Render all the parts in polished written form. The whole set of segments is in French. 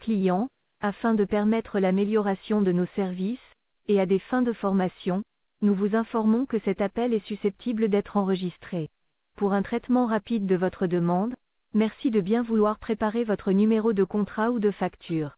client, afin de permettre l'amélioration de nos services, et à des fins de formation, nous vous informons que cet appel est susceptible d'être enregistré. Pour un traitement rapide de votre demande, merci de bien vouloir préparer votre numéro de contrat ou de facture.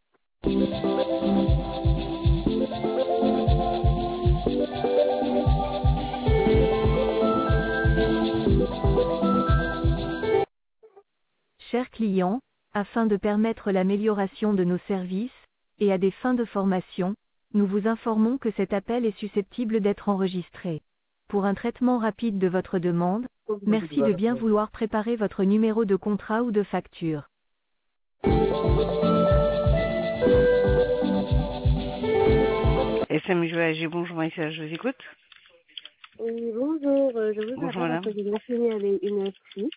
Chers clients, afin de permettre l'amélioration de nos services, et à des fins de formation, nous vous informons que cet appel est susceptible d'être enregistré. Pour un traitement rapide de votre demande, merci de bien vouloir préparer votre numéro de contrat ou de facture. SMJAG, bonjour Maïssa, je vous écoute. Oui, bonjour, je vous Bonjour appelle madame. parce que j'ai signé avec une fille.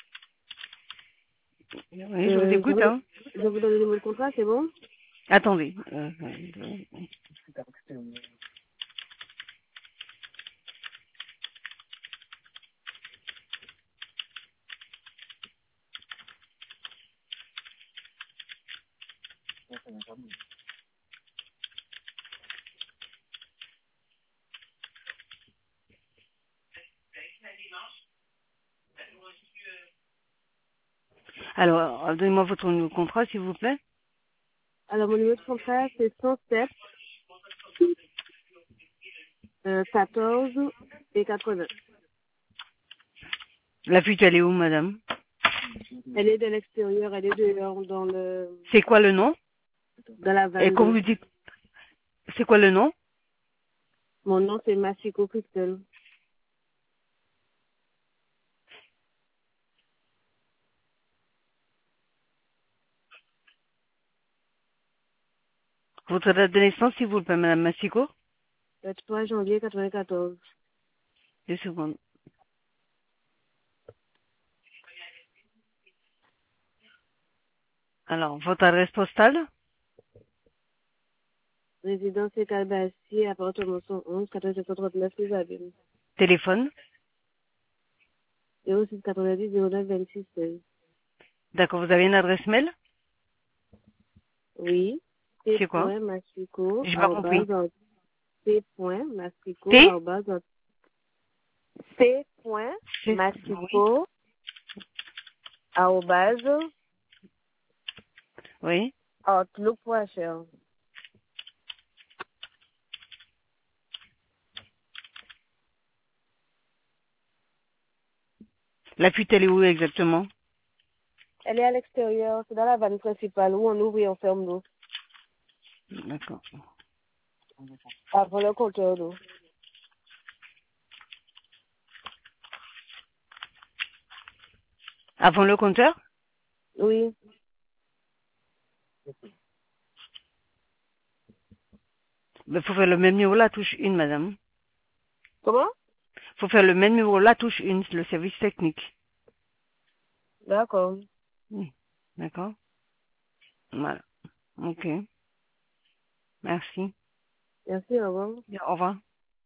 Oui, je vous écoute, hein. Je vous donne le numéro de contrat, c'est bon? Attendez. Alors, donnez-moi votre numéro de contrat, s'il vous plaît. Alors, mon numéro de contrat, c'est 107 14 et 80. La fuite, elle est où, madame? Elle est de l'extérieur, elle est dehors dans C'est quoi le nom? la Et quand vanne. vous dites, c'est quoi le nom? Mon nom, c'est Massico Christelle. Votre date de naissance, s'il vous plaît, madame Massico? Le 3 janvier 94. 2 secondes. Alors, votre adresse postale? Résidence et Calbassier, appartement 111, 439 Isabelle. Téléphone? 06 90 09 26 16. D'accord, vous avez une adresse mail? Oui. C'est quoi? T.Massico, J'ai pas compris. T.Massico, T? C.Massico, arobase, Oui. outlook.fr. La fuite, elle est où exactement? Elle est à l'extérieur, c'est dans la vanne principale où on ouvre et on ferme l'eau. D'accord. Avant le compteur d'eau. Avant le compteur? Oui. Il faut faire le même numéro, la touche 1, madame. Comment? Faut faire le même numéro, la touche 1, le service technique. D'accord. Oui. D'accord? Voilà. Ok. Merci. Merci, au revoir. Au revoir.